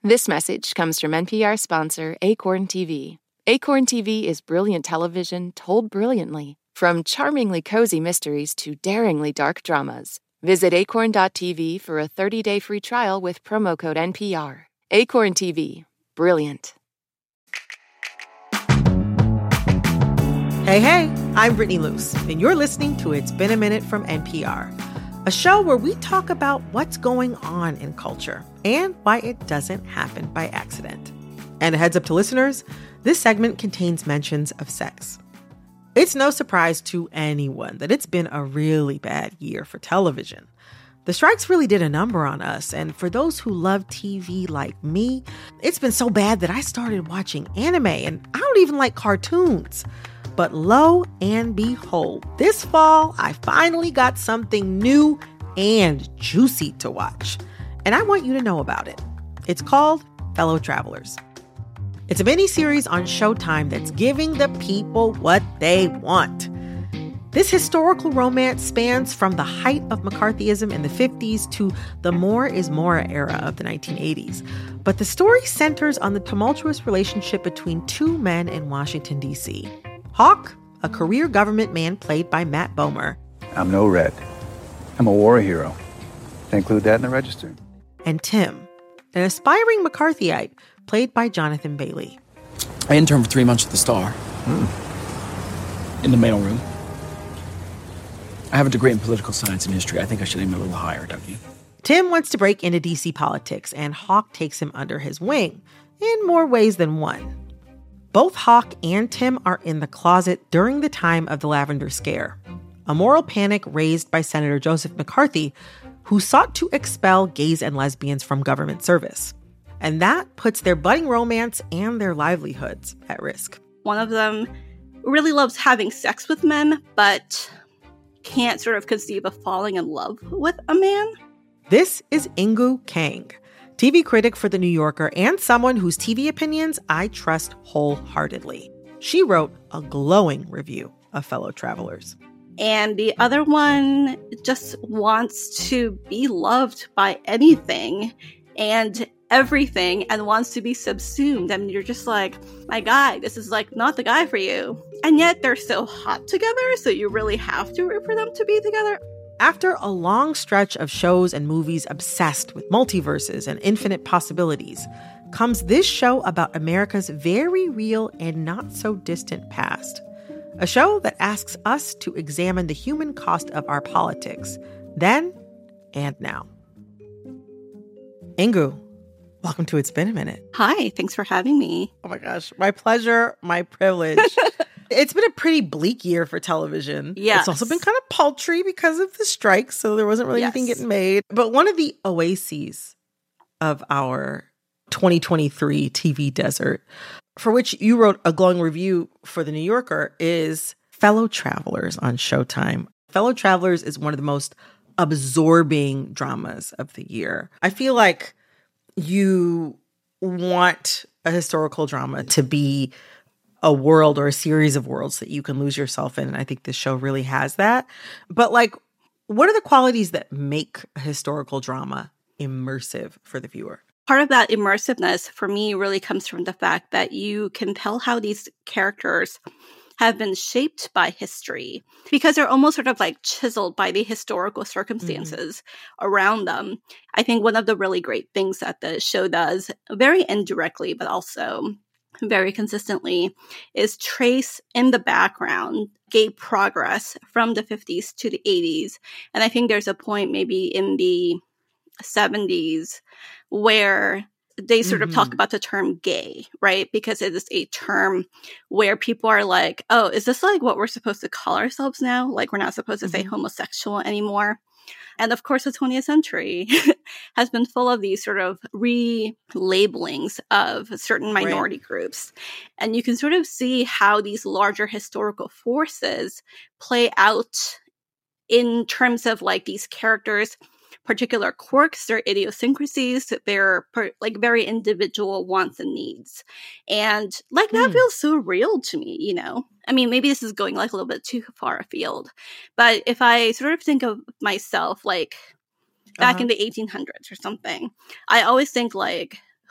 This message comes from NPR sponsor Acorn TV. Acorn TV is brilliant television told brilliantly, from charmingly cozy mysteries to daringly dark dramas. Visit acorn.tv for a 30-day free trial with promo code NPR. Acorn TV. Brilliant. Hey, I'm Brittany Luce, and you're listening to It's Been a Minute from NPR, a show where we talk about what's going on in culture and why it doesn't happen by accident. And a heads up to listeners, this segment contains mentions of sex. It's no surprise to anyone that it's been a really bad year for television. The strikes really did a number on us, and for those who love TV like me, it's been so bad that I started watching anime, and I don't even like cartoons. But lo and behold, this fall, I finally got something new and juicy to watch. And I want you to know about it. It's called Fellow Travelers. It's a mini-series on Showtime that's giving the people what they want. This historical romance spans from the height of McCarthyism in the 50s to the more is more era of the 1980s. But the story centers on the tumultuous relationship between two men in Washington, D.C. Hawk, a career government man played by Matt Bomer. I'm no red. I'm a war hero. They include that in the register. And Tim, an aspiring McCarthyite played by Jonathan Bailey. I interned for 3 months at the Star. In the mailroom. I have a degree in political science and history. I think I should aim a little higher, don't you? Tim wants to break into DC politics, and Hawk takes him under his wing in more ways than one. Both Hawk and Tim are in the closet during the time of the Lavender Scare, a moral panic raised by Senator Joseph McCarthy, who sought to expel gays and lesbians from government service. And that puts their budding romance and their livelihoods at risk. One of them really loves having sex with men, but can't sort of conceive of falling in love with a man. This is Inkoo Kang, TV critic for The New Yorker and someone whose TV opinions I trust wholeheartedly. She wrote a glowing review of Fellow Travelers. And the other one just wants to be loved by anything and everything and wants to be subsumed. And you're just like, my guy, this is like not the guy for you. And yet they're so hot together, so you really have to root for them to be together. After a long stretch of shows and movies obsessed with multiverses and infinite possibilities, comes this show about America's very real and not so distant past. A show that asks us to examine the human cost of our politics, then and now. Inkoo, welcome to It's Been a Minute. Hi, thanks for having me. Oh my gosh, my pleasure, my privilege. It's been a pretty bleak year for television. Yes. It's also been kind of paltry because of the strikes, so there wasn't really anything getting made. But one of the oases of our 2023 TV desert, for which you wrote a glowing review for The New Yorker, is Fellow Travelers on Showtime. Fellow Travelers is one of the most absorbing dramas of the year. I feel like you want a historical drama to be a world or a series of worlds that you can lose yourself in. And I think this show really has that. But like, what are the qualities that make a historical drama immersive for the viewer? Part of that immersiveness for me really comes from the fact that you can tell how these characters have been shaped by history because they're almost sort of like chiseled by the historical circumstances around them. I think one of the really great things that the show does, very indirectly, but also very consistently, is trace in the background gay progress from the 50s to the 80s. And I think there's a point maybe in the 70s where they sort of talk about the term gay, right? Because it is a term where people are like, oh, is this like what we're supposed to call ourselves now? Like we're not supposed to say homosexual anymore. And of course, the 20th century has been full of these sort of relabelings of certain minority groups. And you can sort of see how these larger historical forces play out in terms of like these characters' particular quirks, their idiosyncrasies, their like very individual wants and needs. And like that feels so real to me, you know? I mean, maybe this is going like a little bit too far afield, but if I sort of think of myself like back in the 1800s or something, I always think like,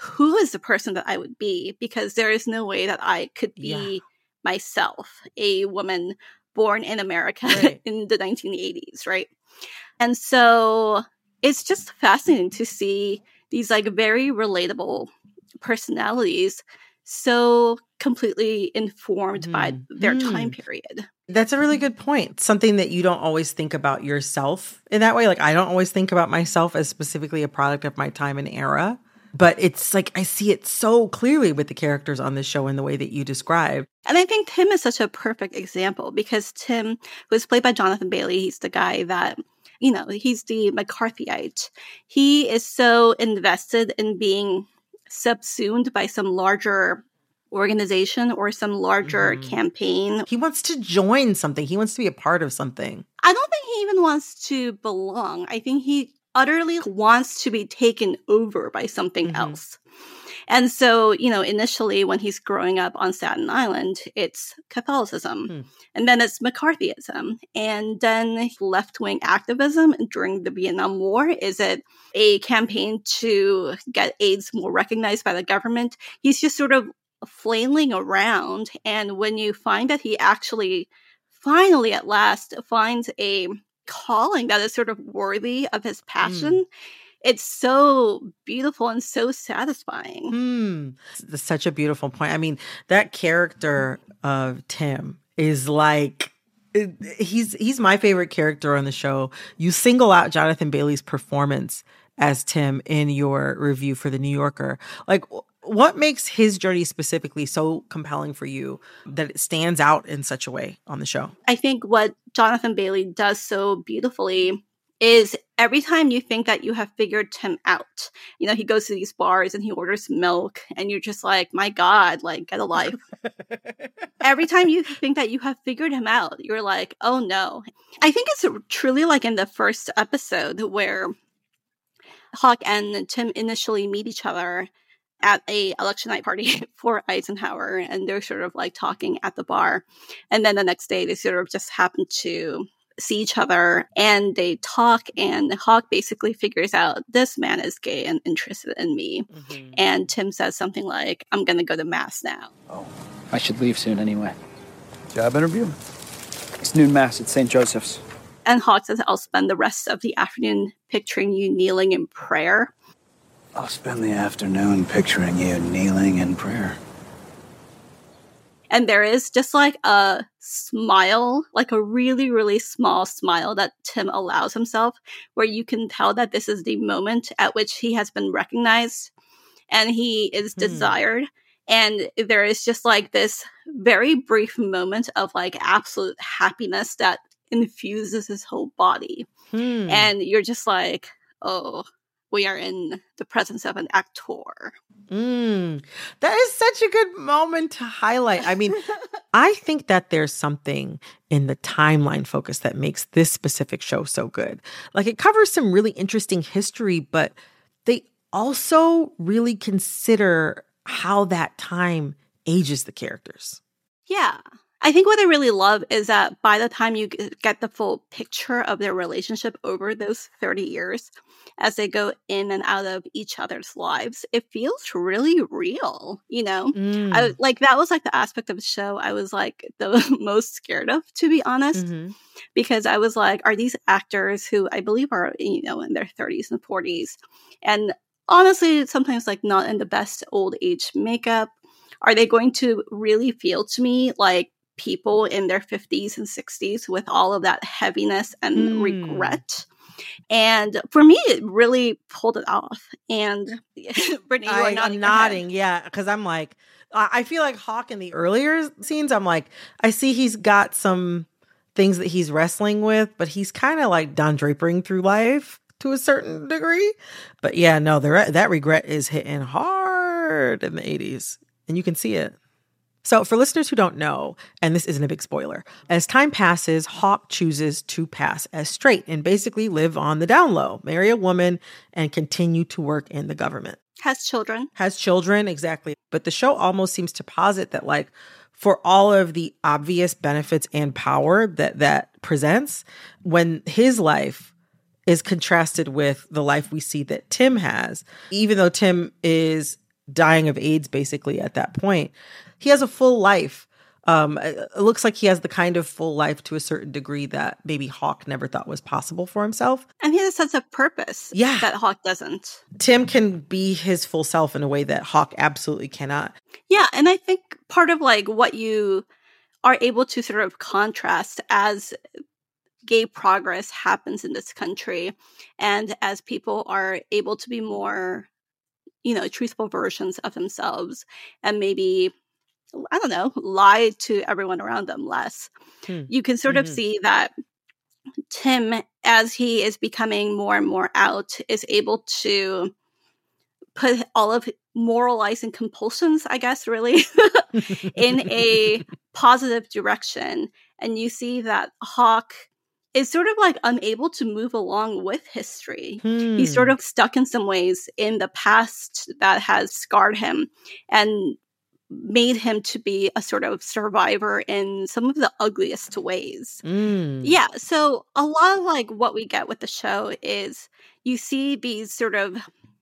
who is the person that I would be? Because there is no way that I could be myself, a woman born in America in the 1980s, right? And so it's just fascinating to see these like very relatable personalities so completely informed by their time period. That's a really good point. Something that you don't always think about yourself in that way. Like, I don't always think about myself as specifically a product of my time and era. But it's like, I see it so clearly with the characters on this show in the way that you described. And I think Tim is such a perfect example because Tim, who is played by Jonathan Bailey, he's the guy that, you know, he's the McCarthyite. He is so invested in being subsumed by some larger organization or some larger campaign. He wants to join something. He wants to be a part of something. I don't think he even wants to belong. I think he utterly wants to be taken over by something else. And so, you know, initially when he's growing up on Staten Island, it's Catholicism. And then it's McCarthyism. And then left-wing activism during the Vietnam War. Is it a campaign to get AIDS more recognized by the government? He's just sort of flailing around. And when you find that he actually finally at last finds a calling that is sort of worthy of his passion, it's so beautiful and so satisfying. That's such a beautiful point. I mean, that character of Tim is like, he's my favorite character on the show. You single out Jonathan Bailey's performance as Tim in your review for The New Yorker. Like, what makes his journey specifically so compelling for you that it stands out in such a way on the show? I think what Jonathan Bailey does so beautifully is every time you think that you have figured Tim out, you know, he goes to these bars and he orders milk and you're just like, my God, like, get a life. Every time you think that you have figured him out, you're like, oh no. I think it's truly like in the first episode where Hawk and Tim initially meet each other at a election night party for Eisenhower, and they're sort of like talking at the bar. And then the next day they sort of just happen to see each other and they talk, and Hawk basically figures out this man is gay and interested in me. And Tim says something like, I'm going to go to mass now. Oh, I should leave soon anyway. Job interview? It's noon mass at St. Joseph's. And Hawk says, I'll spend the rest of the afternoon picturing you kneeling in prayer. I'll spend the afternoon picturing you kneeling in prayer. And there is just like a smile, like a really, really small smile that Tim allows himself, where you can tell that this is the moment at which he has been recognized and he is desired. And there is just like this very brief moment of like absolute happiness that infuses his whole body. And you're just like, oh, we are in the presence of an actor. That is such a good moment to highlight. I mean, I think that there's something in the timeline focus that makes this specific show so good. Like, it covers some really interesting history, but they also really consider how that time ages the characters. Yeah. I think what I really love is that by the time you get the full picture of their relationship over those 30 years, as they go in and out of each other's lives, it feels really real, you know? That was like the aspect of the show I was like the most scared of, to be honest, because I was like, are these actors who I believe are, you know, in their 30s and 40s, and honestly, sometimes like not in the best old age makeup, are they going to really feel to me like people in their 50s and 60s with all of that heaviness and regret? And for me, it really pulled it off. And Brittany, you are nodding. I'm nodding, yeah, because I'm like, I feel like Hawk in the earlier scenes, I'm like, I see he's got some things that he's wrestling with, but he's kind of like Don Drapering through life to a certain degree. But yeah, no, that regret is hitting hard in the 80s, and you can see it. So for listeners who don't know, and this isn't a big spoiler, as time passes, Hawk chooses to pass as straight and basically live on the down low, marry a woman, and continue to work in the government. Has children, exactly. But the show almost seems to posit that, like, for all of the obvious benefits and power that presents, when his life is contrasted with the life we see that Tim has, even though Tim is dying of AIDS basically at that point. He has a full life. It looks like he has the kind of full life to a certain degree that maybe Hawk never thought was possible for himself. And he has a sense of purpose that Hawk doesn't. Tim can be his full self in a way that Hawk absolutely cannot. Yeah, and I think part of like what you are able to sort of contrast as gay progress happens in this country and as people are able to be more, truthful versions of themselves and maybe, I don't know, lie to everyone around them less. You can sort of see that Tim, as he is becoming more and more out, is able to put all of moralizing compulsions, I guess, really, in a positive direction. And you see that Hawk is sort of like unable to move along with history. He's sort of stuck in some ways in the past that has scarred him and made him to be a sort of survivor in some of the ugliest ways. Yeah, so a lot of like what we get with the show is you see these sort of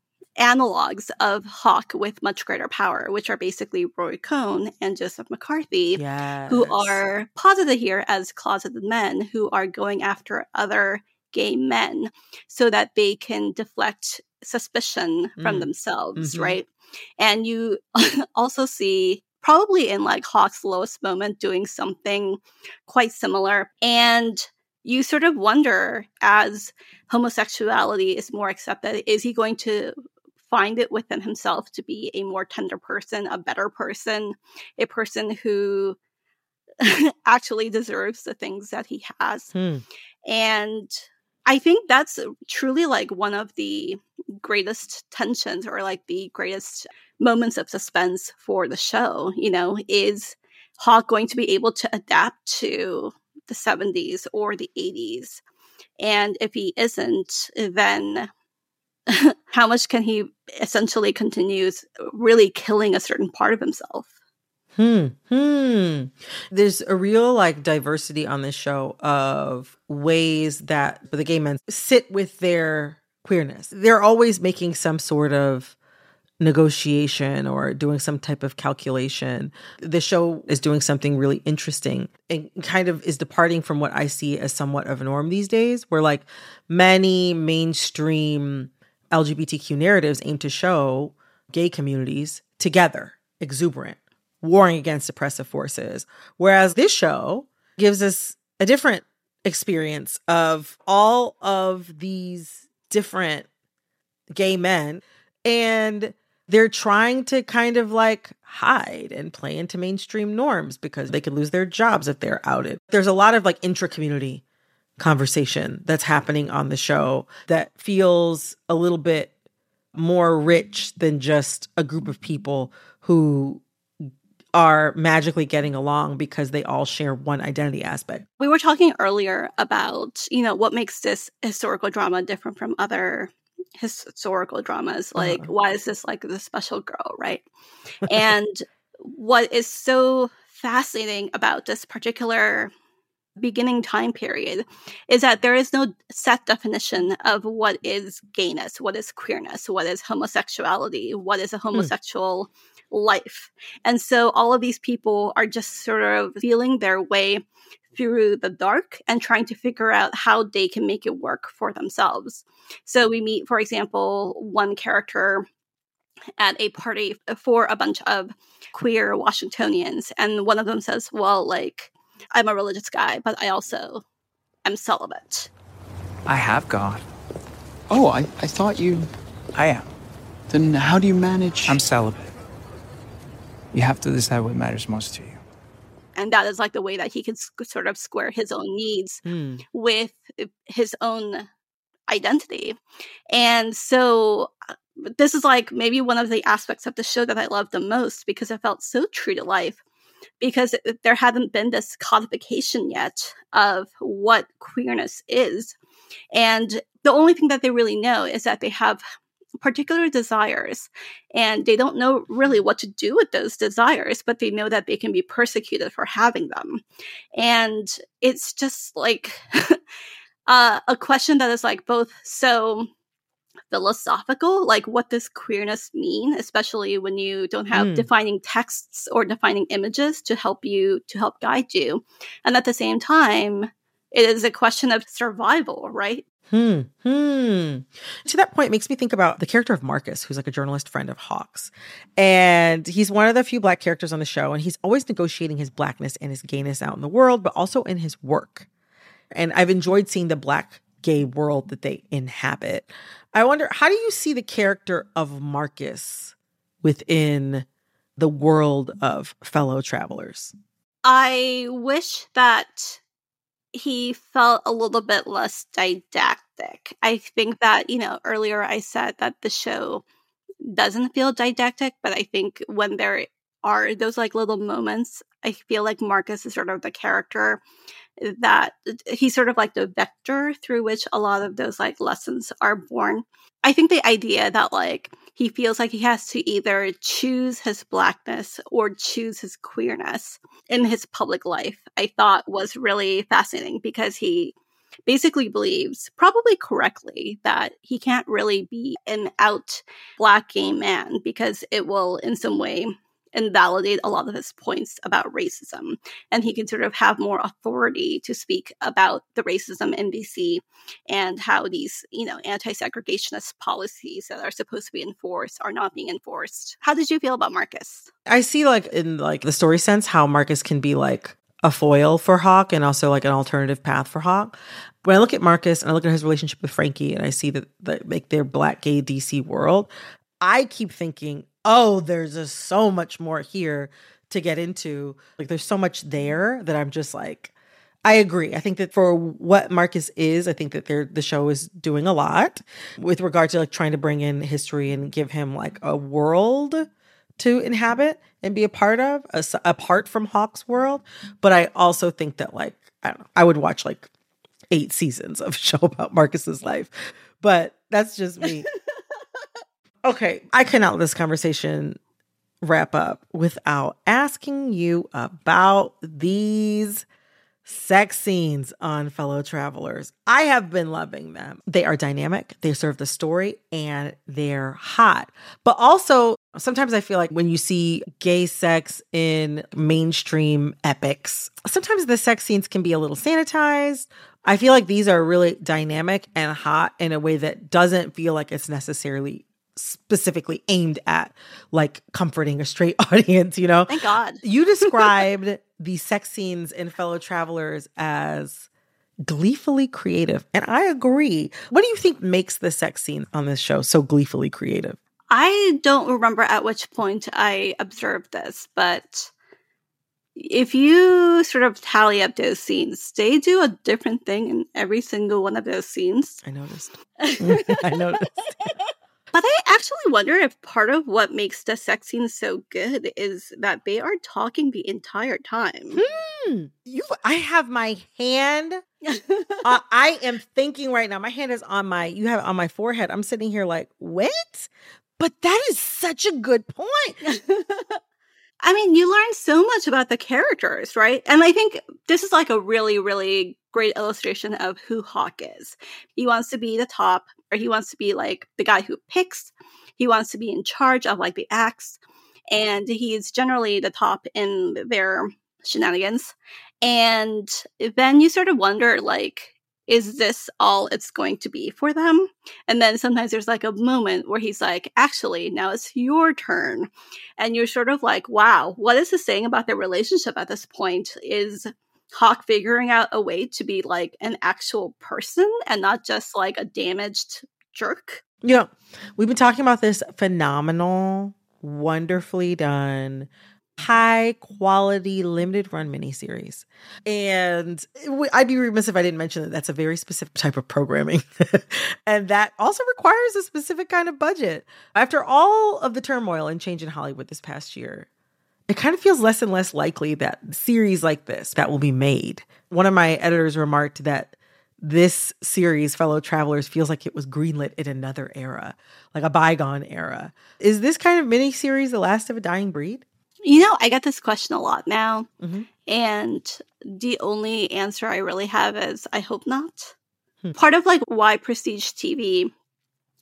analogs of Hawk with much greater power, which are basically Roy Cohn and Joseph McCarthy, who are posited here as closeted men who are going after other gay men so that they can deflect suspicion from themselves, right? And you also see probably in like Hawk's lowest moment doing something quite similar. And you sort of wonder, as homosexuality is more accepted, is he going to find it within himself to be a more tender person, a better person, a person who actually deserves the things that he has? And I think that's truly like one of the greatest tensions or like the greatest moments of suspense for the show, is Hawk going to be able to adapt to the 70s or the 80s? And if he isn't, then how much can he essentially continue really killing a certain part of himself? There's a real like diversity on this show of ways that the gay men sit with their queerness. They're always making some sort of negotiation or doing some type of calculation. The show is doing something really interesting and kind of is departing from what I see as somewhat of a norm these days, where like many mainstream LGBTQ narratives aim to show gay communities together, exuberant, warring against oppressive forces. Whereas this show gives us a different experience of all of these different gay men, and they're trying to kind of like hide and play into mainstream norms because they could lose their jobs if they're outed. There's a lot of like intra-community conversation that's happening on the show that feels a little bit more rich than just a group of people who are magically getting along because they all share one identity aspect. We were talking earlier about, what makes this historical drama different from other historical dramas. Like, why is this like the special girl, right? And what is so fascinating about this particular beginning time period is that there is no set definition of what is gayness, what is queerness, what is homosexuality, what is a homosexual life. And so all of these people are just sort of feeling their way through the dark and trying to figure out how they can make it work for themselves. So we meet, for example, one character at a party for a bunch of queer Washingtonians, and one of them says, well, like, I'm a religious guy, but I also am celibate. I have God. Oh, I thought you... I am. Then how do you manage... I'm celibate. You have to decide what matters most to you. And that is like the way that he can sort of square his own needs with his own identity. And so this is like maybe one of the aspects of the show that I love the most, because it felt so true to life, because there hadn't been this codification yet of what queerness is. And the only thing that they really know is that they have particular desires, and they don't know really what to do with those desires, but they know that they can be persecuted for having them. And it's just like a question that is like both so philosophical, like what does queerness mean, especially when you don't have defining texts or defining images to help guide you. And at the same time, it is a question of survival, right? To that point, it makes me think about the character of Marcus, who's like a journalist friend of Hawk's. And he's one of the few Black characters on the show, and he's always negotiating his Blackness and his gayness out in the world, but also in his work. And I've enjoyed seeing the Black gay world that they inhabit. I wonder, how do you see the character of Marcus within the world of Fellow Travelers? I wish that he felt a little bit less didactic. I think that, earlier I said that the show doesn't feel didactic, but I think when there are those like little moments, I feel like Marcus is sort of the character that he's sort of like the vector through which a lot of those like lessons are born. I think the idea that like he feels like he has to either choose his Blackness or choose his queerness in his public life, I thought was really fascinating, because he basically believes, probably correctly, that he can't really be an out Black gay man because it will in some way invalidate a lot of his points about racism. And he can sort of have more authority to speak about the racism in DC and how these, anti-segregationist policies that are supposed to be enforced are not being enforced. How did you feel about Marcus? I see like in like the story sense how Marcus can be like a foil for Hawk and also like an alternative path for Hawk. When I look at Marcus and I look at his relationship with Frankie and I see that like their Black gay DC world, I keep thinking, oh, there's just so much more here to get into. Like there's so much there that I'm just like, I agree. I think that for what Marcus is, I think that the show is doing a lot with regard to like trying to bring in history and give him like a world to inhabit and be a part of, apart from Hawk's world. But I also think that like, I don't know, I would watch like 8 seasons of a show about Marcus's life, but that's just me. Okay, I cannot let this conversation wrap up without asking you about these sex scenes on Fellow Travelers. I have been loving them. They are dynamic, they serve the story, and they're hot. But also, sometimes I feel like when you see gay sex in mainstream epics, sometimes the sex scenes can be a little sanitized. I feel like these are really dynamic and hot in a way that doesn't feel like it's necessarily specifically aimed at like comforting a straight audience, Thank God. You described the sex scenes in Fellow Travelers as gleefully creative. And I agree. What do you think makes the sex scene on this show so gleefully creative? I don't remember at which point I observed this, but if you sort of tally up those scenes, they do a different thing in every single one of those scenes. I noticed. I noticed. But I actually wonder if part of what makes the sex scenes so good is that they are talking the entire time. I have my hand. I am thinking right now. My hand is you have it on my forehead. I'm sitting here like, what? But that is such a good point. I mean, you learn so much about the characters, right? And I think this is like a really, really great illustration of who Hawk is. He wants to be the top, or he wants to be like the guy who picks. He wants to be in charge of like the acts. And he's generally the top in their shenanigans. And then you sort of wonder, like, is this all it's going to be for them? And then sometimes there's like a moment where he's like, actually, now it's your turn. And you're sort of like, wow, what is this saying about their relationship at this point? Is Hawk figuring out a way to be like an actual person and not just like a damaged jerk? We've been talking about this phenomenal, wonderfully done, high quality, limited run miniseries. And I'd be remiss if I didn't mention that that's a very specific type of programming. And that also requires a specific kind of budget. After all of the turmoil and change in Hollywood this past year, it kind of feels less and less likely that series like this that will be made. One of my editors remarked that this series, Fellow Travelers, feels like it was greenlit in another era, like a bygone era. Is this kind of miniseries the last of a dying breed? I get this question a lot now. Mm-hmm. And the only answer I really have is, I hope not. Part of like why prestige TV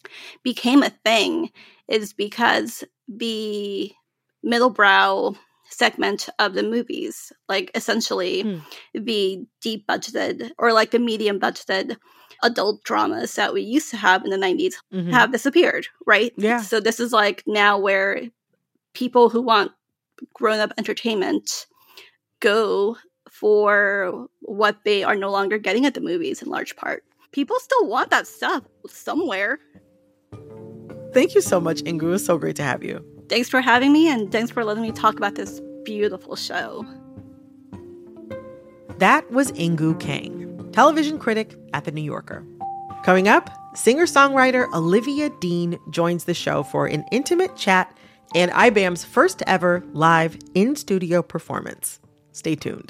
became a thing is because the middle-brow segment of the movies, like essentially the deep budgeted or like the medium budgeted adult dramas that we used to have in the 90s have disappeared, right? Yeah. So this is like now where people who want grown-up entertainment go for what they are no longer getting at the movies in large part. People still want that stuff somewhere. Thank you so much, Inkoo. It was so great to have you. Thanks for having me, and thanks for letting me talk about this beautiful show. That was Inkoo Kang, television critic at The New Yorker. Coming up, singer-songwriter Olivia Dean joins the show for an intimate chat and IBAM's first ever live in-studio performance. Stay tuned.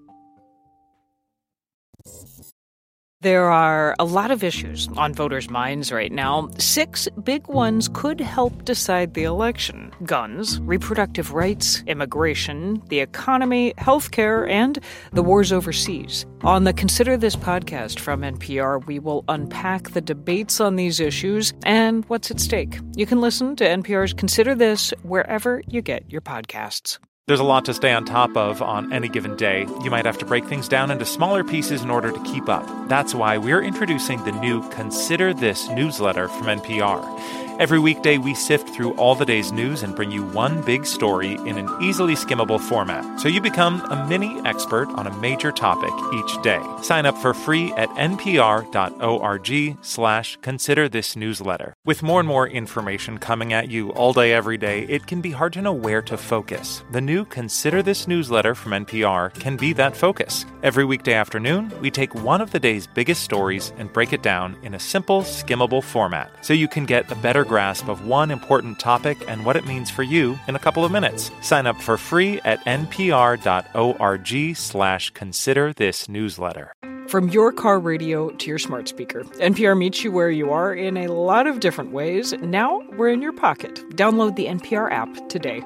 There are a lot of issues on voters' minds right now. 6 big ones could help decide the election: guns, reproductive rights, immigration, the economy, healthcare, and the wars overseas. On the Consider This podcast from NPR, we will unpack the debates on these issues and what's at stake. You can listen to NPR's Consider This wherever you get your podcasts. There's a lot to stay on top of on any given day. You might have to break things down into smaller pieces in order to keep up. That's why we're introducing the new Consider This newsletter from NPR. Every weekday, we sift through all the day's news and bring you one big story in an easily skimmable format, so you become a mini expert on a major topic each day. Sign up for free at npr.org/considerthisnewsletter. With more and more information coming at you all day, every day, it can be hard to know where to focus. The new Consider This newsletter from NPR can be that focus. Every weekday afternoon, we take one of the day's biggest stories and break it down in a simple, skimmable format, so you can get a better grasp of one important topic and what it means for you in a couple of minutes. Sign up for free at npr.org/considerthisnewsletter. From your car radio to your smart speaker, NPR meets you where you are in a lot of different ways. Now we're in your pocket. Download the NPR app today.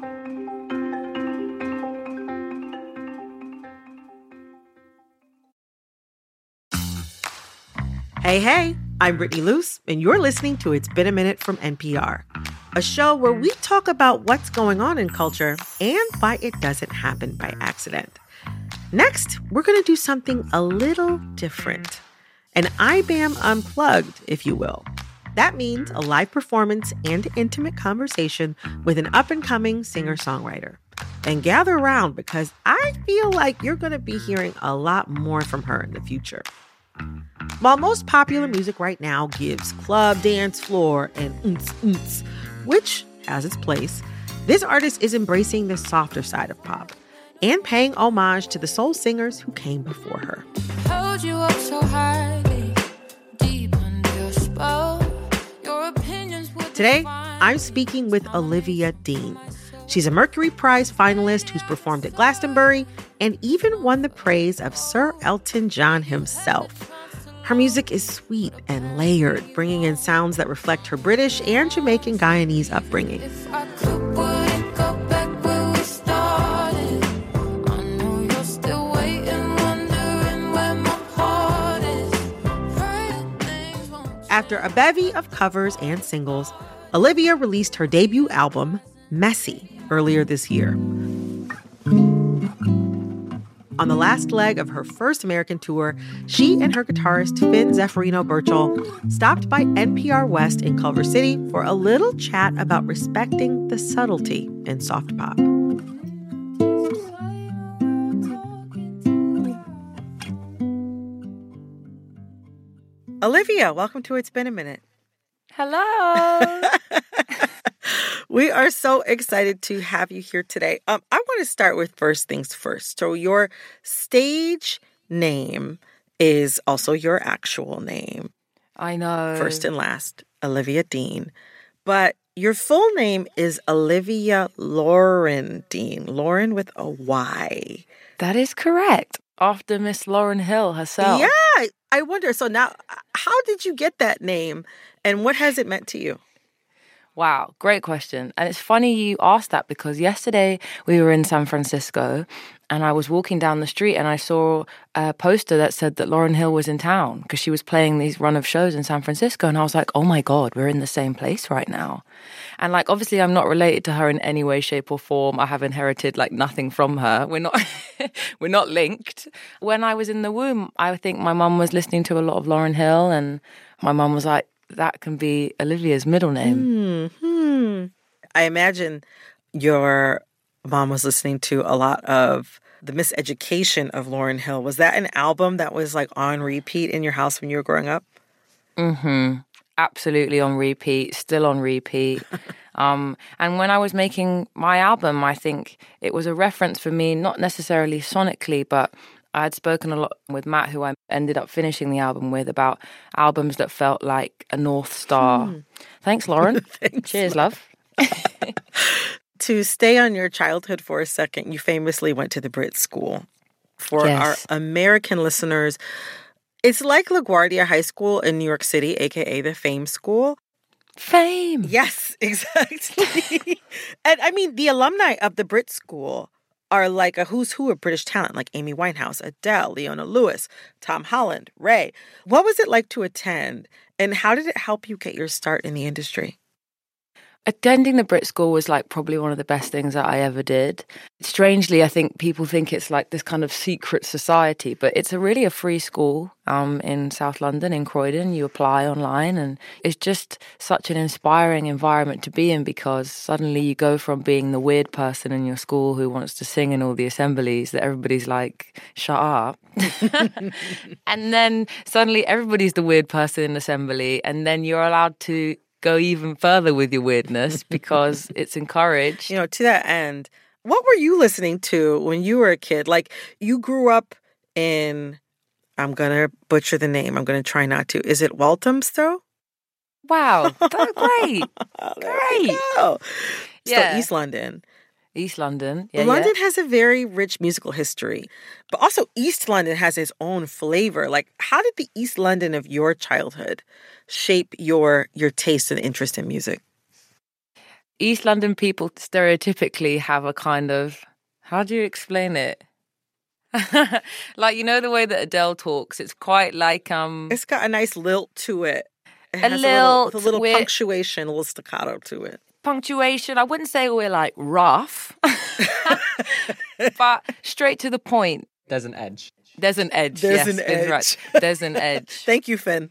Hey, I'm Brittany Luce, and you're listening to It's Been a Minute from NPR, a show where we talk about what's going on in culture and why it doesn't happen by accident. Next, we're going to do something a little different. An IBAM Unplugged, if you will. That means a live performance and intimate conversation with an up-and-coming singer-songwriter. And gather around because I feel like you're going to be hearing a lot more from her in the future. While most popular music right now gives club, dance floor, and oonts, which has its place, this artist is embracing the softer side of pop and paying homage to the soul singers who came before her. Hold you up so highly, deep under your spell. Your opinions would Today, define I'm speaking with Olivia Dean. She's a Mercury Prize finalist who's performed at Glastonbury and even won the praise of Sir Elton John himself. Her music is sweet and layered, bringing in sounds that reflect her British and Jamaican Guyanese upbringing. if I could, would it go back where we started? I know you're still waiting, wondering where my heart is. Praying things won't After a bevy of covers and singles, Olivia released her debut album, Messy, earlier this year. On the last leg of her first American tour, she and her guitarist Finn Zeffirino Burchell stopped by NPR West in Culver City for a little chat about respecting the subtlety in soft pop. Olivia, welcome to It's Been a Minute. Hello. We are so excited to have you here today. I want to start with first things first. So your stage name is also your actual name. I know. First and last, Olivia Dean. But your full name is Olivia Lauren Dean. Lauren with a Y. That is correct. After Miss Lauryn Hill herself. Yeah, I wonder. So now, how did you get that name and what has it meant to you? Wow, great question. And it's funny you asked that because yesterday we were in San Francisco and I was walking down the street and I saw a poster that said that Lauryn Hill was in town because she was playing these run of shows in San Francisco. And I was like, oh my God, we're in the same place right now. And like, obviously I'm not related to her in any way, shape or form. I have inherited like nothing from her. We're not, we're not linked. When I was in the womb, I think my mum was listening to a lot of Lauryn Hill and my mum was like, that can be Olivia's middle name. I imagine your mom was listening to a lot of the Miseducation of Lauryn Hill. Was that an album that was like on repeat in your house when you were growing up? Absolutely on repeat, still on repeat. And when I was making my album, I think it was a reference for me, not necessarily sonically, but I had spoken a lot with Matt, who I ended up finishing the album with, about albums that felt like a North Star. Thanks, Lauren. Thanks, Cheers, love. To stay on your childhood for a second, you famously went to the Brit School. For Yes. our American listeners, it's like LaGuardia High School in New York City, a.k.a. the Fame School. Fame. Yes, exactly. And I mean, the alumni of the Brit School are like a who's who of British talent, like Amy Winehouse, Adele, Leona Lewis, Tom Holland, Ray. What was it like to attend, and how did it help you get your start in the industry? Attending the Brit School was like probably one of the best things that I ever did. Strangely, I think people think it's like this kind of secret society, but it's really a free school in South London, in Croydon. You apply online and it's just such an inspiring environment to be in because suddenly you go from being the weird person in your school who wants to sing in all the assemblies that everybody's like, shut up. And then suddenly everybody's the weird person in assembly and then you're allowed to go even further with your weirdness because it's encouraged. You know, to that end, what were you listening to when you were a kid? Like, you grew up in, I'm going to butcher the name. I'm going to try not to. Is it Walthamstow? Wow, that's great. Great. Oh, Yeah. Still East London. East London. Yeah, London has a very rich musical history, but also East London has its own flavor. Like, how did the East London of your childhood shape your taste and interest in music? East London people stereotypically have a kind of, how do you explain it? Like, you know, the way that Adele talks, it's quite like It's got a nice lilt to it. It A has lilt a little with- punctuation, a little staccato to it. punctuation. I wouldn't say we're like rough, but straight to the point. There's an edge. There's an edge. There's yes, an Finn's edge. Right. There's an edge. Thank you, Finn.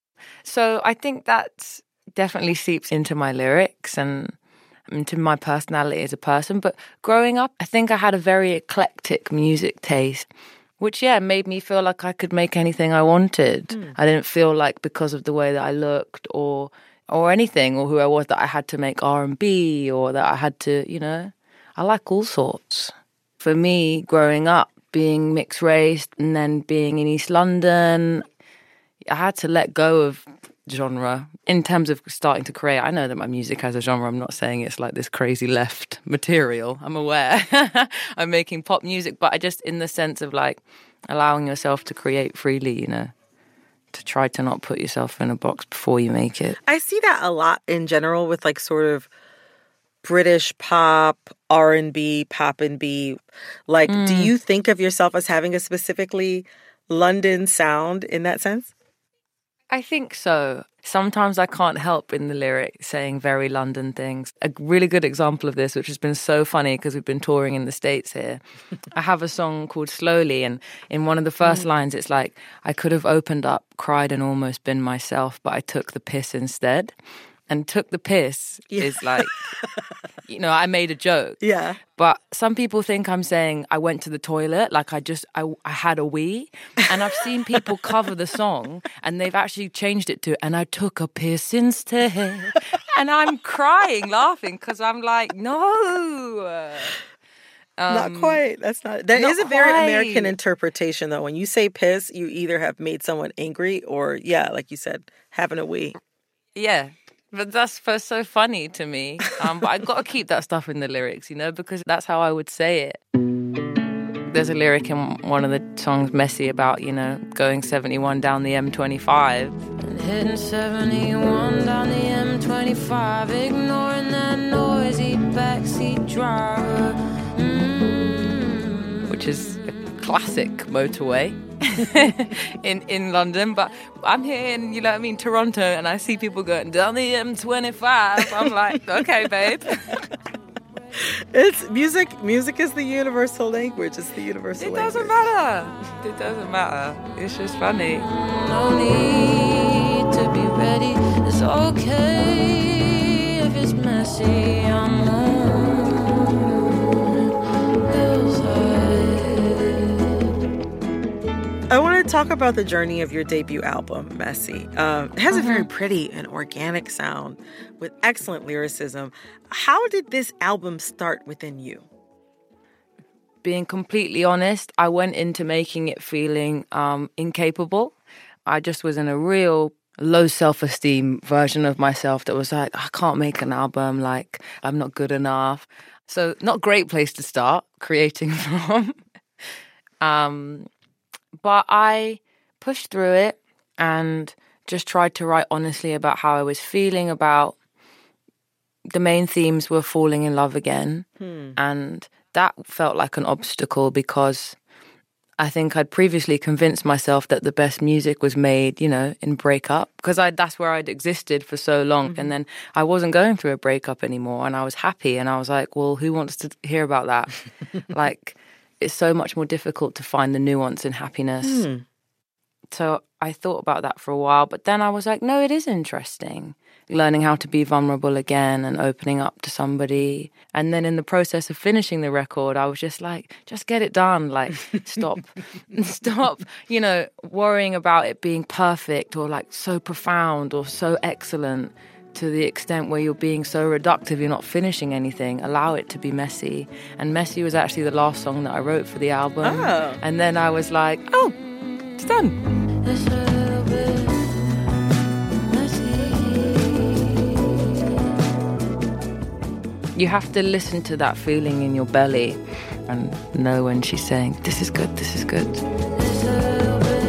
So I think that definitely seeps into my lyrics and into my personality as a person. But growing up, I think I had a very eclectic music taste, which, made me feel like I could make anything I wanted. I didn't feel like because of the way that I looked or anything or who I was that I had to make R&B or that I had to, you know, I like all sorts. For me, growing up, being mixed race and then being in East London, I had to let go of genre in terms of starting to create. I know that my music has a genre. I'm not saying it's like this crazy left material. I'm aware I'm making pop music, but I just in the sense of like allowing yourself to create freely, you know, to try to not put yourself in a box before you make it. I see that a lot in general with like sort of British pop, R&B, pop and B. Like, do you think of yourself as having a specifically London sound in that sense? I think so. Sometimes I can't help in the lyric saying very London things. A really good example of this, which has been so funny because we've been touring in the States here. I have a song called Slowly, and in one of the first lines, it's like, I could have opened up, cried and almost been myself, but I took the piss instead. And took the piss is like, you know, I made a joke. Yeah. But some people think I'm saying I went to the toilet, like I had a wee. And I've seen people cover the song and they've actually changed it to, and I took a piss instead. And I'm crying, laughing, because I'm like, no. Not quite. That's not. That not is a very quite. American interpretation, though. When you say piss, you either have made someone angry or, yeah, like you said, having a wee. Yeah. But that's so funny to me. But I got to keep that stuff in the lyrics, you know, because that's how I would say it. There's a lyric in one of the songs, Messy, about, you know, going 71 down the M25. Hitting 71 down the M25, ignoring that noisy backseat driver. Which is a classic motorway in London. But I'm here in, you know what I mean, Toronto, and I see people going down the M25. I'm like, okay, babe. It's music. Music is the universal language. It's the universal language. It doesn't matter. It's just funny. No need to be ready. It's okay if it's messy. I'm I want to talk about the journey of your debut album, Messy. It has a very pretty and organic sound with excellent lyricism. How did this album start within you? Being completely honest, I went into making it feeling incapable. I just was in a real low self-esteem version of myself that was like, I can't make an album, like, I'm not good enough. So not a great place to start creating from. But I pushed through it and just tried to write honestly about how I was feeling about the main themes were falling in love again. And that felt like an obstacle because I think I'd previously convinced myself that the best music was made, you know, in breakup because that's where I'd existed for so long. And then I wasn't going through a breakup anymore and I was happy and I was like, well, who wants to hear about that? Like, it's so much more difficult to find the nuance in happiness. So I thought about that for a while, but then I was like, no, it is interesting. Learning how to be vulnerable again and opening up to somebody. And then in the process of finishing the record, I was just like, just get it done. Like, stop, you know, worrying about it being perfect or like so profound or so excellent. To the extent where you're being so reductive, you're not finishing anything. Allow it to be messy. And Messy was actually the last song that I wrote for the album. And then I was like, oh, it's done. It's a little bit messy. You have to listen to that feeling in your belly and know when she's saying, this is good, this is good. It's a little bit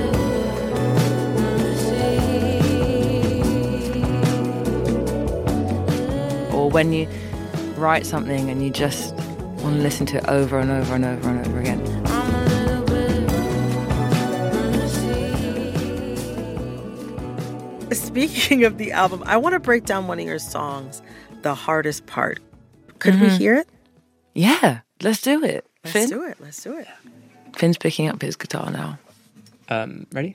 Or when you write something and you just want to listen to it over and over and over and over again. Speaking of the album, I want to break down one of your songs, The Hardest Part. Could we hear it? Yeah, let's do it. Let's do it. Finn's picking up his guitar now. Ready?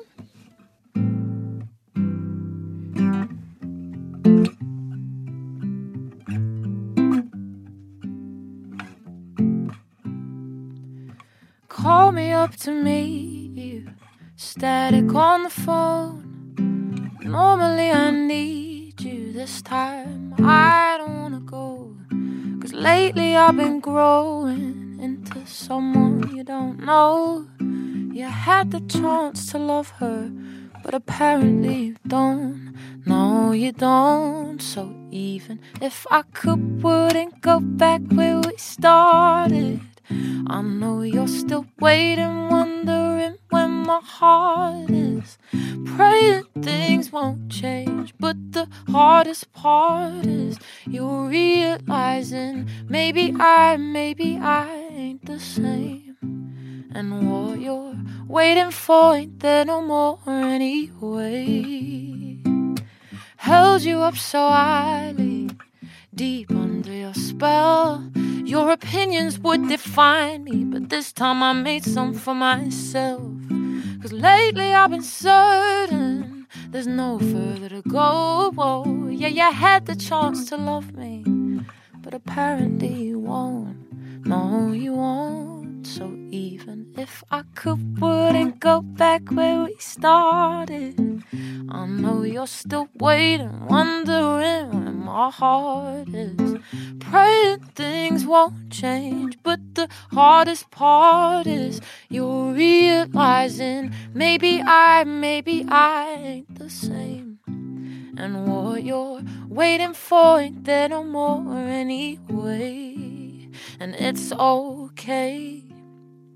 Call me up to meet you, static on the phone. Normally I need you, this time I don't wanna go. 'Cause lately I've been growing into someone you don't know. You had the chance to love her, but apparently you don't. No, you don't. So even if I could, wouldn't go back where we started. I know you're still waiting, wondering when my heart is. Praying things won't change, but the hardest part is you're realizing maybe I ain't the same. And what you're waiting for ain't there no more anyway. Held you up so highly, deep under your spell. Your opinions would define me, but this time I made some for myself. 'Cause lately I've been certain there's no further to go. Whoa. Yeah, you had the chance to love me, but apparently you won't. No, you won't. So even if I could, wouldn't go back where we started. I know you're still waiting, wondering where my heart is. Praying things won't change, but the hardest part is you're realizing maybe I ain't the same. And what you're waiting for ain't there no more anyway. And it's okay.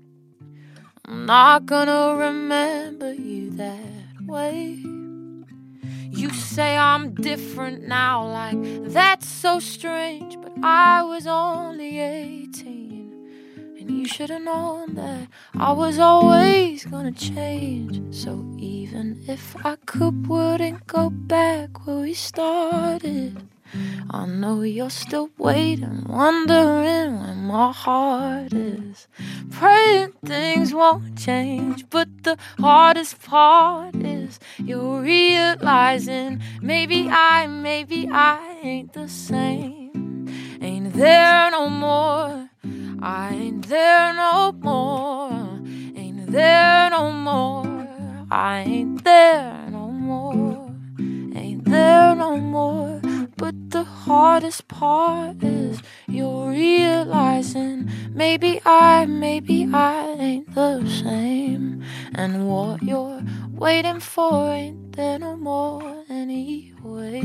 I'm not gonna remember you that way. You say I'm different now, like that's so strange, but I was only 18, and you should have known that I was always gonna change. So even if I wouldn't go back where we started, I know you're still waiting, wondering where my heart is. Praying things won't change, but the hardest part is you're realizing maybe I ain't the same. Ain't there no more, I ain't there no more. Ain't there no more, I ain't there no more. Ain't there no more. But the hardest part is you're realizing maybe I ain't the same. And what you're waiting for ain't there no more anyway.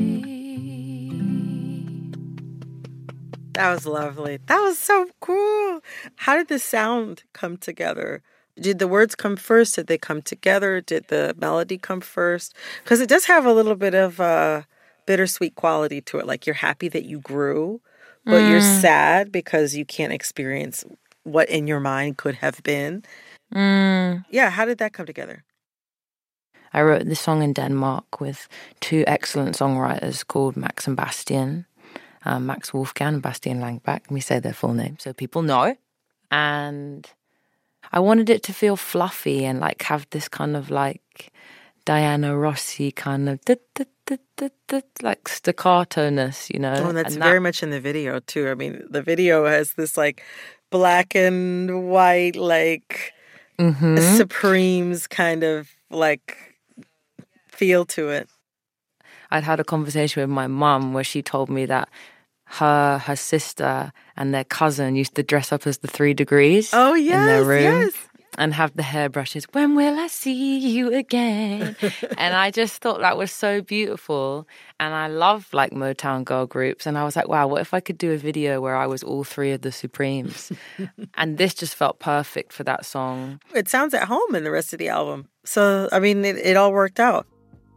That was lovely. That was so cool. How did the sound come together? Did the words come first? Did they come together? Did the melody come first? Because it does have a little bit of a bittersweet quality to it. Like you're happy that you grew, but you're sad because you can't experience what in your mind could have been. Yeah, how did that come together? I wrote this song in Denmark with two excellent songwriters called Max and Bastian. Max Wolfgang and Bastian Langbach. We say their full name so people know. And I wanted it to feel fluffy and like have this kind of like Diana Rossi kind of like staccato-ness, you know. Oh, and that's very much in the video too. I mean, the video has this like black and white, like Supremes kind of like feel to it. I'd had a conversation with my mum where she told me that her sister and their cousin used to dress up as the 3 Degrees in their room and have the hairbrushes. When will I see you again? And I just thought that was so beautiful. And I love like Motown girl groups. And I was like, wow, what if I could do a video where I was all 3 of the Supremes? And this just felt perfect for that song. It sounds at home in the rest of the album. So, I mean, it all worked out.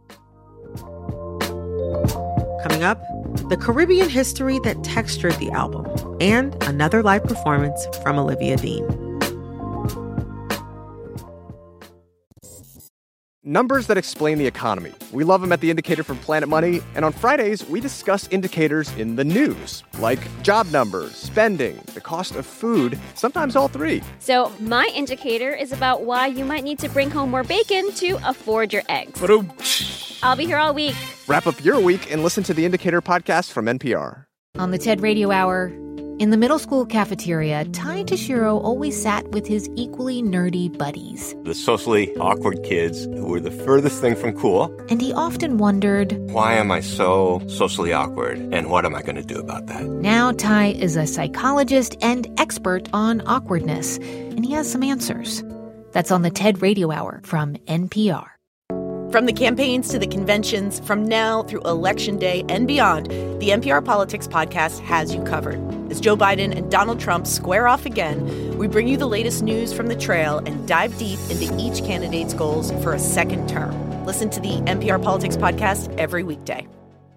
Coming up, the Caribbean history that textured the album, and another live performance from Olivia Dean. Numbers that explain the economy. We love them at The Indicator from Planet Money, and on Fridays, we discuss indicators in the news, like job numbers, spending, the cost of food, sometimes all three. So my indicator is about why you might need to bring home more bacon to afford your eggs. I'll be here all week. Wrap up your week and listen to The Indicator podcast from NPR. On the TED Radio Hour, in the middle school cafeteria, Ty Tashiro always sat with his equally nerdy buddies. The socially awkward kids who were the furthest thing from cool. And he often wondered, why am I so socially awkward, and what am I going to do about that? Now Ty is a psychologist and expert on awkwardness, and he has some answers. That's on the TED Radio Hour from NPR. From the campaigns to the conventions, from now through Election Day and beyond, the NPR Politics Podcast has you covered. As Joe Biden and Donald Trump square off again, we bring you the latest news from the trail and dive deep into each candidate's goals for a second term. Listen to the NPR Politics Podcast every weekday.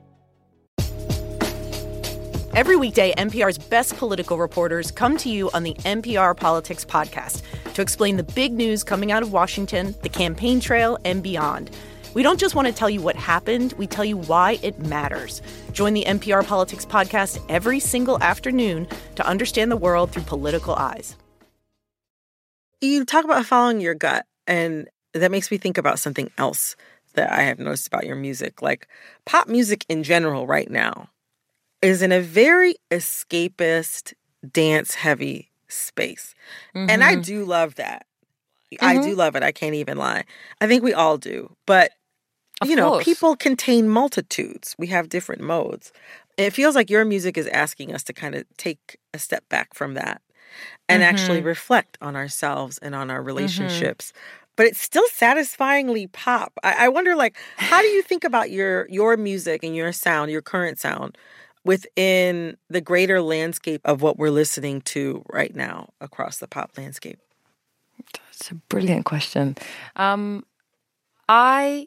Every weekday, NPR's best political reporters come to you on the NPR Politics Podcast to explain the big news coming out of Washington, the campaign trail, and beyond. We don't just want to tell you what happened, we tell you why it matters. Join the NPR Politics Podcast every single afternoon to understand the world through political eyes. You talk about following your gut, and that makes me think about something else that I have noticed about your music. Like pop music in general right now is in a very escapist, dance-heavy space. And I do love that. I do love it. I can't even lie. I think we all do. But, you know, people contain multitudes. We have different modes. It feels like your music is asking us to kind of take a step back from that and actually reflect on ourselves and on our relationships. But it's still satisfyingly pop. I wonder, like, how do you think about your music and your sound, your current sound, within the greater landscape of what we're listening to right now across the pop landscape? That's a brilliant question. I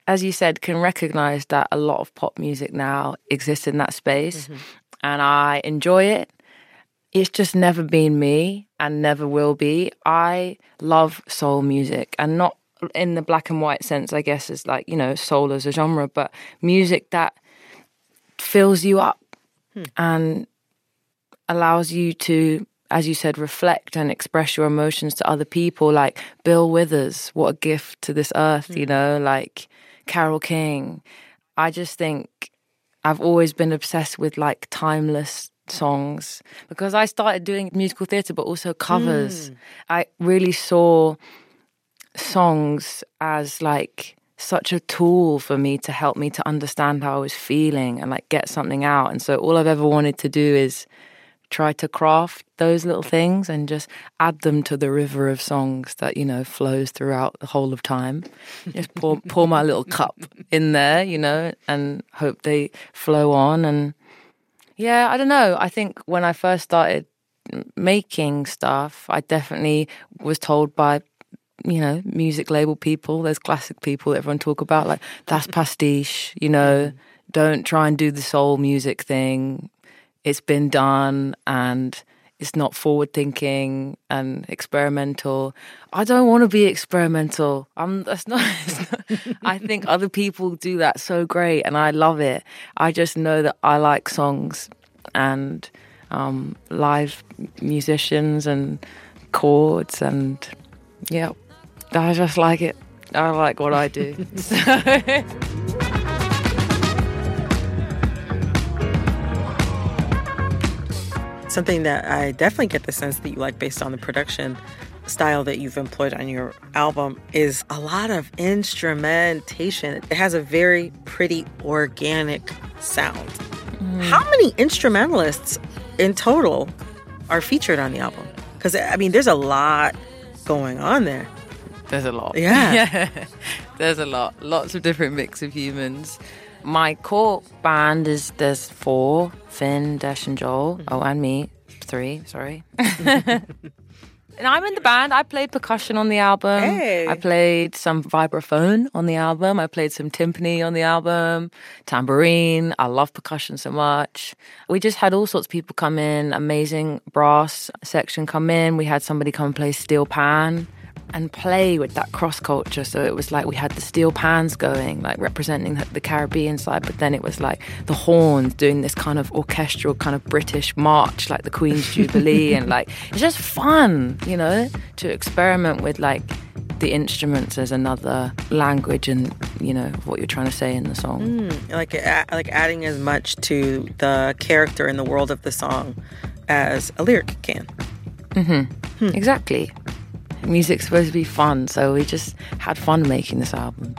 as you said, can recognize that a lot of pop music now exists in that space, and I enjoy it. It's just never been me and never will be. I love soul music, and not in the black and white sense, I guess, as like, soul as a genre, but music that fills you up and allows you to, as you said, reflect and express your emotions to other people. Like Bill Withers, what a gift to this earth, like Carole King. I just think I've always been obsessed with like timeless songs because I started doing musical theatre, but also covers. I really saw songs as like such a tool for me to help me to understand how I was feeling and like get something out. And so all I've ever wanted to do is try to craft those little things and just add them to the river of songs that, flows throughout the whole of time. Just pour my little cup in there, and hope they flow on. And yeah, I don't know. I think when I first started making stuff, I definitely was told by music label people, there's classic people that everyone talk about, like, that's pastiche, don't try and do the soul music thing. It's been done and it's not forward thinking and experimental. I don't want to be experimental. That's not I think other people do that so great and I love it. I just know that I like songs and live musicians and chords and yeah. I just like it. I like what I do. Something that I definitely get the sense that you like based on the production style that you've employed on your album is a lot of instrumentation. It has a very pretty organic sound. How many instrumentalists in total are featured on the album? Because, there's a lot going on there. There's a lot. Yeah. There's a lot. Lots of different mix of humans. My core band there's 4, Finn, Desh and Joel. Oh, and me, 3, sorry. And I'm in the band. I played percussion on the album. Hey. I played some vibraphone on the album. I played some timpani on the album, tambourine. I love percussion so much. We just had all sorts of people come in, amazing brass section come in. We had somebody come and play steel pan and play with that cross culture. So it was like we had the steel pans going, like representing the Caribbean side, but then it was like the horns doing this kind of orchestral kind of British march, like the Queen's Jubilee. And like, it's just fun, to experiment with like the instruments as another language and, what you're trying to say in the song. Like adding as much to the character in the world of the song as a lyric can. Exactly. Music's supposed to be fun, so we just had fun making this album.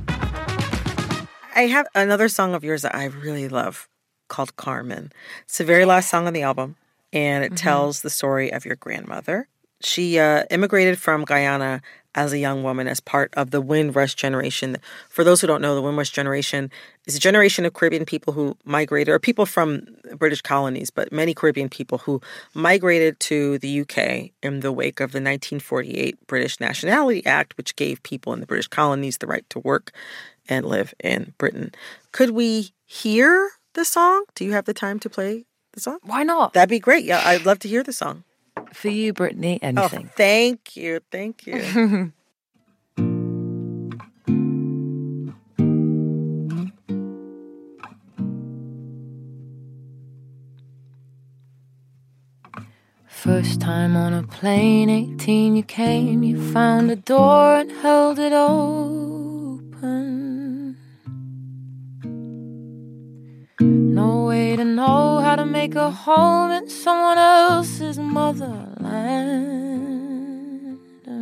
I have another song of yours that I really love called Carmen. It's the very last song on the album, and it tells the story of your grandmother. She immigrated from Guyana as a young woman as part of the Windrush generation. For those who don't know, the Windrush generation is a generation of Caribbean people who migrated, or people from British colonies, but many Caribbean people who migrated to the UK in the wake of the 1948 British Nationality Act, which gave people in the British colonies the right to work and live in Britain. Could we hear the song? Do you have the time to play the song? Why not? That'd be great. Yeah, I'd love to hear the song. For you, Brittany, anything. Oh, thank you. Thank you. First time on a plane, 18 you came, you found a door and held it open. No way to know how to make a home in someone else's motherland.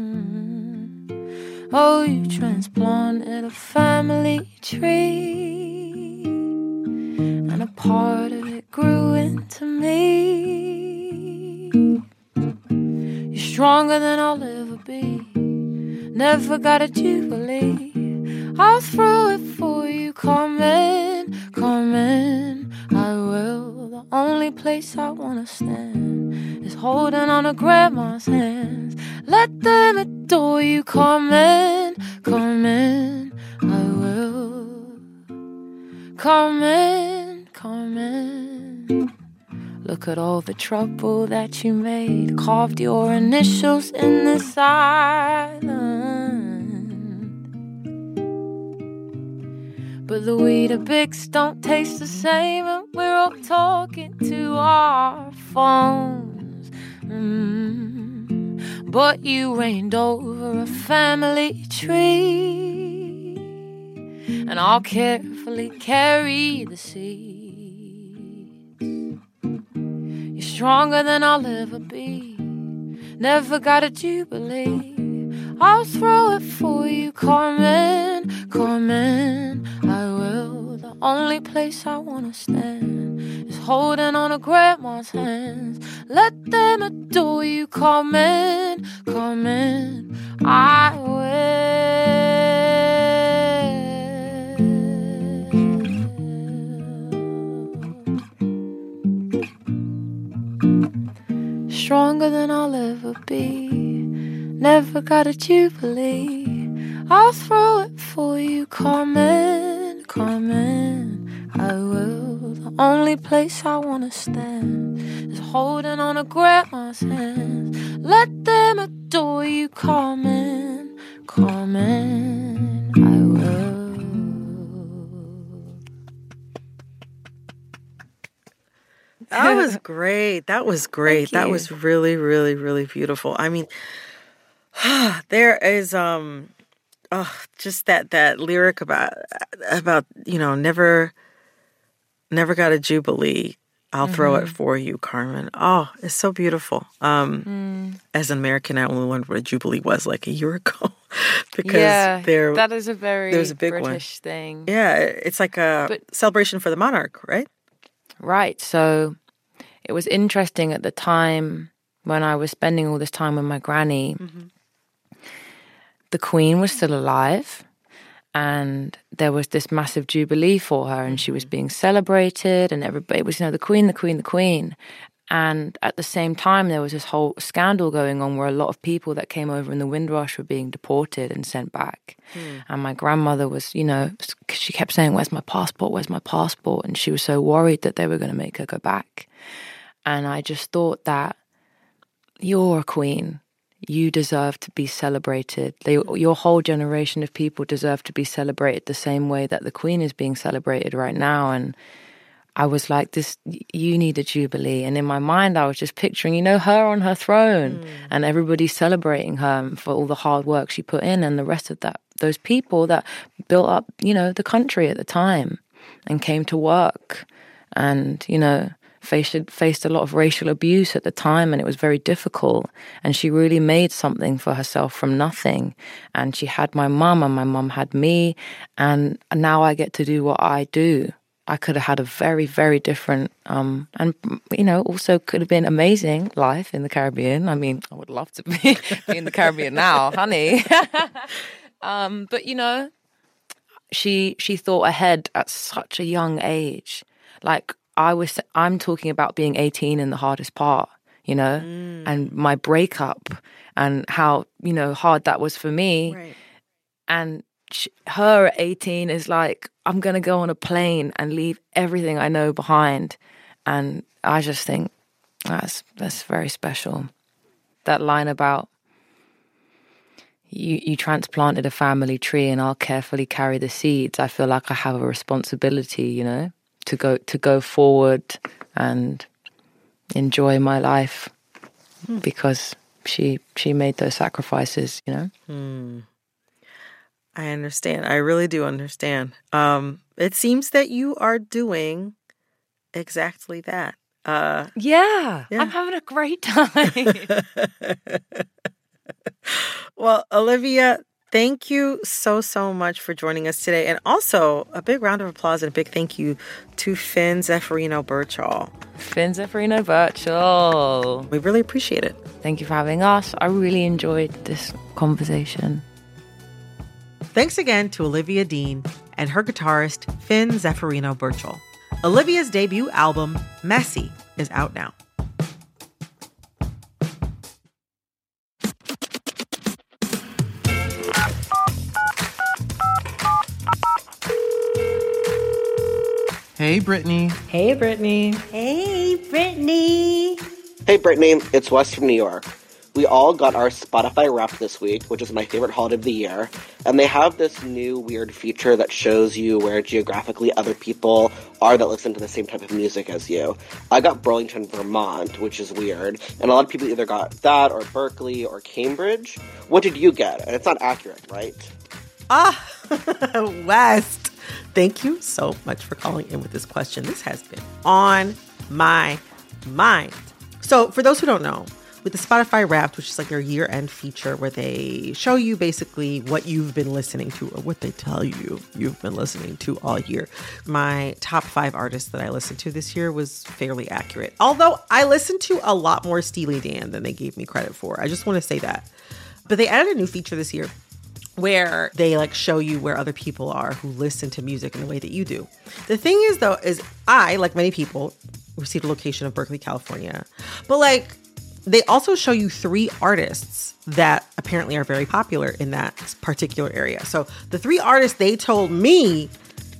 Oh, you transplanted a family tree, and a part of it grew into me. You're stronger than I'll ever be, never got a jubilee. I'll throw it for you, Carmen, Carmen, I will. The only place I wanna stand is holding on to grandma's hands. Let them adore you, Carmen, Carmen, I will. Carmen, Carmen. Look at all the trouble that you made. Carved your initials in this island. But the Weetabix don't taste the same, and we're all talking to our phones. But you reigned over a family tree, and I'll carefully carry the seeds. You're stronger than I'll ever be. Never got a jubilee. I'll throw it for you, Carmen, Carmen. I will. The only place I wanna stand is holding on to grandma's hands. Let them adore you, Carmen, Carmen. I will. Stronger than I'll ever be. Never got a jubilee. I'll throw it for you, Carmen, Carmen. I will. The only place I wanna stand is holding on to grandma's hands. Let them adore you, Carmen, Carmen. I will. That was great. That was great. That you. was really, really, really beautiful. I mean, there is just that lyric about never got a jubilee. I'll throw it for you, Carmen. Oh, it's so beautiful. As an American, I only learned what a jubilee was like a year ago because that is a very there's a big British thing. Yeah, it's like a celebration for the monarch, right? Right. So it was interesting at the time when I was spending all this time with my granny. The Queen was still alive, and there was this massive jubilee for her, and she was being celebrated, and everybody was, the Queen, the Queen, the Queen. And at the same time, there was this whole scandal going on where a lot of people that came over in the Windrush were being deported and sent back. And my grandmother was, she kept saying, "Where's my passport? Where's my passport?" And she was so worried that they were going to make her go back. And I just thought that you're a queen. You deserve to be celebrated. Your whole generation of people deserve to be celebrated the same way that the Queen is being celebrated right now. And I was like, you need a jubilee. And in my mind, I was just picturing, her on her throne and everybody celebrating her for all the hard work she put in, and the rest of those people that built up, the country at the time and came to work and, faced a lot of racial abuse at the time, and it was very difficult. And she really made something for herself from nothing. And she had my mum, and my mum had me, and now I get to do what I do. I could have had a very, very different, and also could have been amazing life in the Caribbean. I mean, I would love to be in the Caribbean now, honey. But she thought ahead at such a young age. Like I'm talking about being 18 in the hardest part, and my breakup and how, hard that was for me. Right. And her at 18 is like, I'm going to go on a plane and leave everything I know behind. And I just think that's very special. That line about you transplanted a family tree and I'll carefully carry the seeds. I feel like I have a responsibility, to go forward and enjoy my life because she made those sacrifices, I understand. I really do understand. It seems that you are doing exactly that. Yeah, I'm having a great time. Well, Olivia, thank you so, so much for joining us today. And also, a big round of applause and a big thank you to Finn Zeffirino Birchall. Finn Zeffirino Birchall. We really appreciate it. Thank you for having us. I really enjoyed this conversation. Thanks again to Olivia Dean and her guitarist, Finn Zeffirino Birchall. Olivia's debut album, Messy, is out now. Hey, Brittany. Hey, Brittany. Hey, Brittany. Hey, Brittany. It's Wes from New York. We all got our Spotify Wrapped this week, which is my favorite holiday of the year, and they have this new weird feature that shows you where geographically other people are that listen to the same type of music as you. I got Burlington, Vermont, which is weird, and a lot of people either got that or Berkeley or Cambridge. What did you get? And it's not accurate, right? West, thank you so much for calling in with this question. This has been on my mind. So for those who don't know, with the Spotify Wrapped, which is like their year-end feature where they show you basically what you've been listening to or what they tell you you've been listening to all year. My top 5 artists that I listened to this year was fairly accurate. Although I listened to a lot more Steely Dan than they gave me credit for. I just want to say that. But they added a new feature this year where they like show you where other people are who listen to music in the way that you do. The thing is, though, is I, like many people, received a location of Berkeley, California. But like, they also show you 3 artists that apparently are very popular in that particular area. So the 3 artists they told me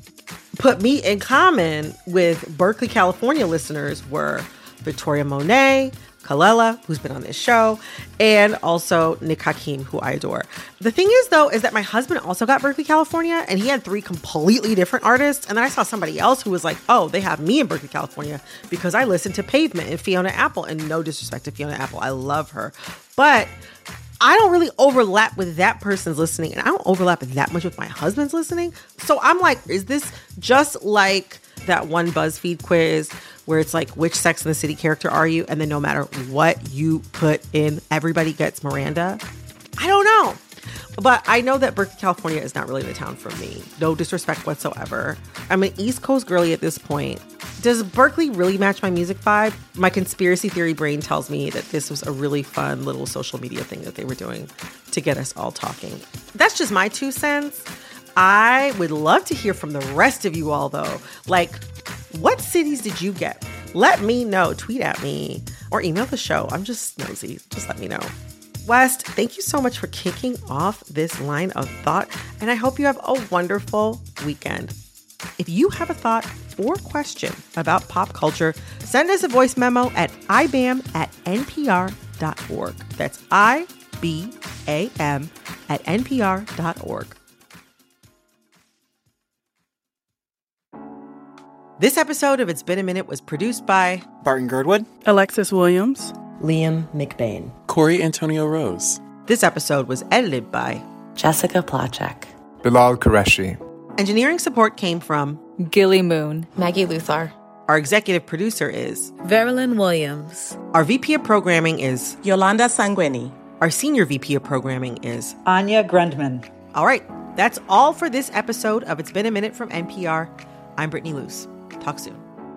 put me in common with Berkeley, California listeners were Victoria Monet, Kalela, who's been on this show, and also Nick Hakim, who I adore. The thing is, though, is that my husband also got Berkeley, California, and he had 3 completely different artists. And then I saw somebody else who was like, oh, they have me in Berkeley, California because I listened to Pavement and Fiona Apple. And no disrespect to Fiona Apple, I love her. But I don't really overlap with that person's listening, and I don't overlap that much with my husband's listening. So I'm like, is this just like that one BuzzFeed quiz where it's like, which Sex and the City character are you? And then no matter what you put in, everybody gets Miranda? I don't know. But I know that Berkeley, California is not really the town for me. No disrespect whatsoever. I'm an East Coast girly at this point. Does Berkeley really match my music vibe? My conspiracy theory brain tells me that this was a really fun little social media thing that they were doing to get us all talking. That's just my 2 cents. I would love to hear from the rest of you all, though. Like, what cities did you get? Let me know. Tweet at me or email the show. I'm just nosy. Just let me know. West, thank you so much for kicking off this line of thought, and I hope you have a wonderful weekend. If you have a thought or question about pop culture, send us a voice memo at ibam@npr.org. That's IBAM@npr.org. This episode of It's Been a Minute was produced by Barton Girdwood, Alexis Williams, Liam McBain, Corey Antonio Rose. This episode was edited by Jessica Placzek, Bilal Qureshi. Engineering support came from Gilly Moon, Maggie Luthar. Our executive producer is Verilyn Williams. Our VP of programming is Yolanda Sanguini. Our senior VP of programming is Anya Grundman. All right, that's all for this episode of It's Been a Minute from NPR. I'm Brittany Luce. Talk soon.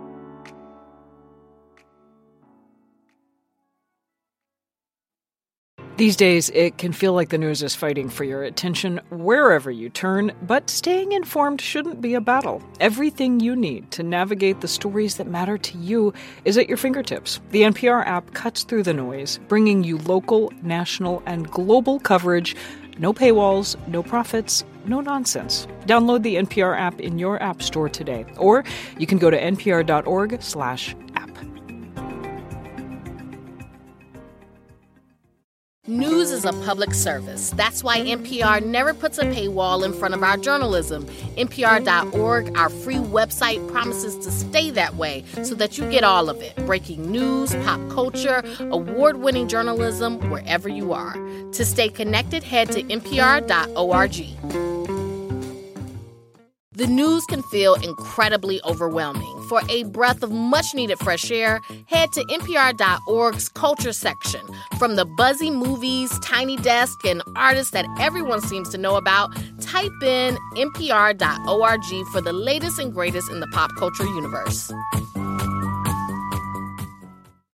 These days, it can feel like the news is fighting for your attention wherever you turn, but staying informed shouldn't be a battle. Everything you need to navigate the stories that matter to you is at your fingertips. The NPR app cuts through the noise, bringing you local, national, and global coverage. No paywalls, no profits, no nonsense. Download the NPR app in your app store today, or you can go to npr.org/app. News is a public service. That's why NPR never puts a paywall in front of our journalism. NPR.org, our free website, promises to stay that way so that you get all of it. Breaking news, pop culture, award-winning journalism, wherever you are. To stay connected, head to NPR.org. The news can feel incredibly overwhelming. For a breath of much-needed fresh air, head to NPR.org's culture section. From the buzzy movies, Tiny Desk, and artists that everyone seems to know about, type in NPR.org for the latest and greatest in the pop culture universe.